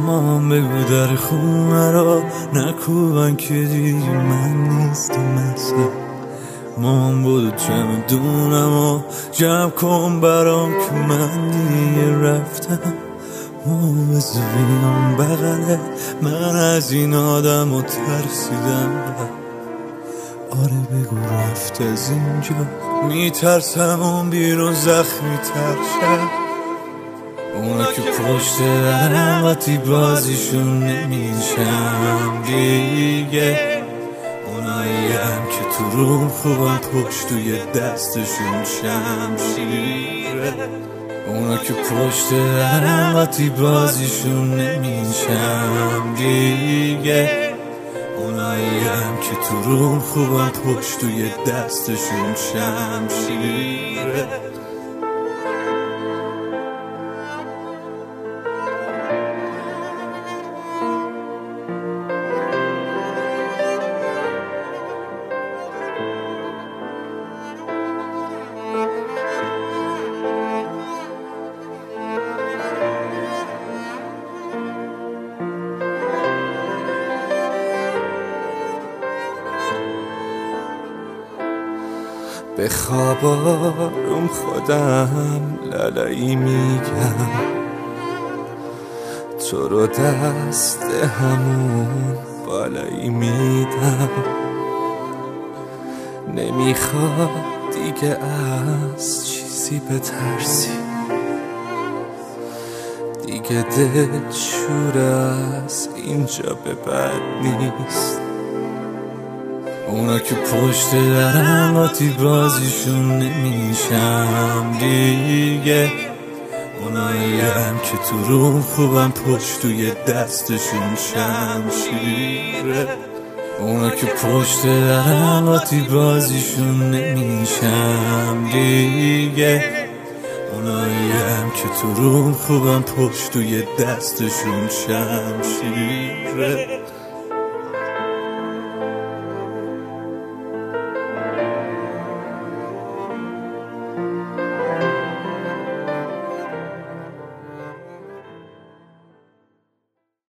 مامان بگو در خونه را نکوبن که دیگه من نیستم مثل مامان بودو چمدونم و جمع کن برام که من دیگه رفتم. مامان بزویم بغله من از این آدم و ترسیدم. آره بگو رفت از اینجا میترسم اون بیرون زخمی تر شد. اونا که پشت درم وقتی بازیشون نمیشم دیگه. اونایی هم که تو روم خوبم پشت توی دستشون شمشیره. اونا که پشت درم وقتی بازیشون نمیشم دیگه. اونایی هم که تو روم خوبم پشت توی دستشون شمشیره. به خواب آروم خودم لالایی میگم تو رو دست همون بالایی میدم. نمیخواد دیگه از چیزی بترسی دیگه دل شور از اینجا به بعد نیست. اونا که پشت درم وقتی بازیشون نمیشم دیگه. اونایی هم که تو روم خوبم پشت توی دستشون شمشیره. اونا که پشت درم وقتی بازیشون نمیشم دیگه. اونایی هم که تو روم خوبم پشت توی دستشون شمشیره.